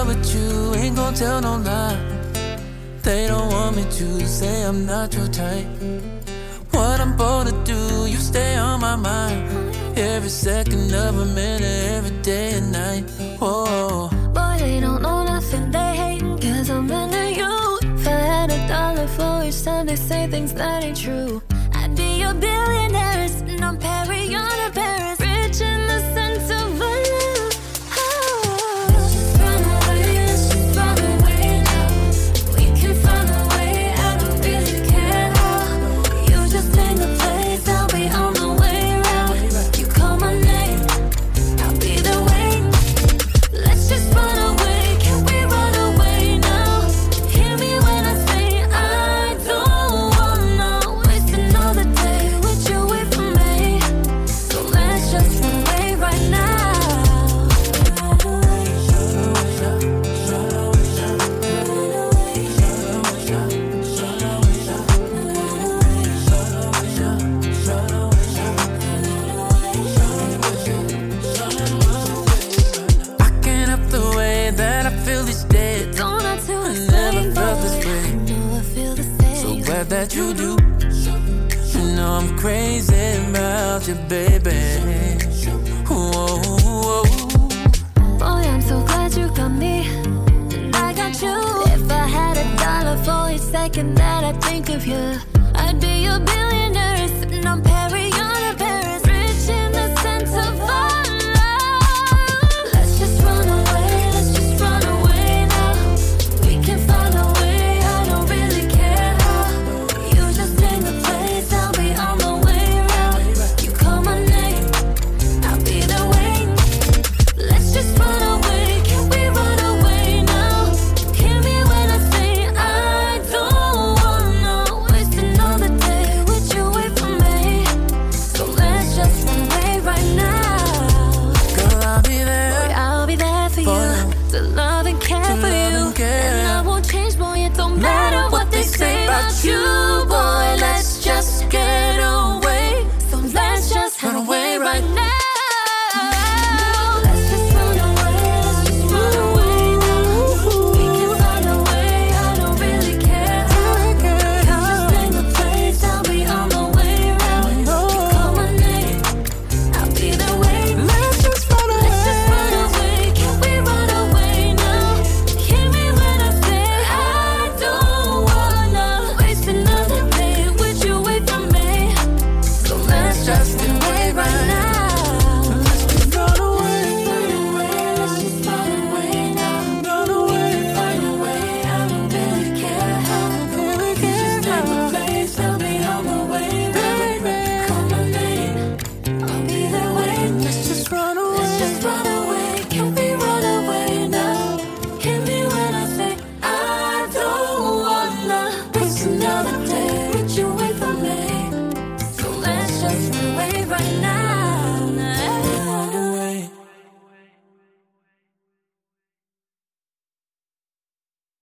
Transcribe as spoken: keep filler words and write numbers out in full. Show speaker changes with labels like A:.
A: love with you, ain't gon' tell no lie. They don't want me to say I'm not your type. What I'm gonna do, you stay on my mind. Every second of a minute, every day and night. Whoa.
B: Boy, they don't know nothing, they hatin' cause I'm into you. If I had a dollar for each time they say things that ain't true, I'd be a billionaire sitting on Perry on a Paris. Rich in the sense of love. Oh. Let's just run away, let's just run away now. We can find a way, I don't really care how. You just name the place, I'll be on the way round. You call my name, I'll be there waiting. Let's just run away, can we run away now? Hear me when I say I don't wanna waste another day with you away from me. So let's just run away right now.
A: I can't help the way that I feel these days.
B: Don't have to
A: I
B: explain,
A: never felt this
B: boy.
A: way.
B: I know I feel the same.
A: So glad that you do. You know I'm crazy about you, baby. Whoa, whoa.
B: Boy, I'm so glad you got me, and I got you. If I had a dollar for each second that I think of you, I'd be a billionaire sitting on Perry on a Paris. Rich in the sense of our love. Let's just run away, let's just run away now. We can find a way, I don't really care how. You just name the place, I'll be on the way round. You call my name, I'll be there waiting. Let's just run away, can we run away now? Hear me when I say I don't wanna waste another day with you away from me. So let's just run away right now.
A: Girl, I'll be
B: Boy,
A: there.
B: I'll be there for
A: For
B: you,
A: you.
B: to love and care
A: To
B: for
A: love
B: you.
A: and care.
B: And I won't change, boy, it don't matter what they say about you.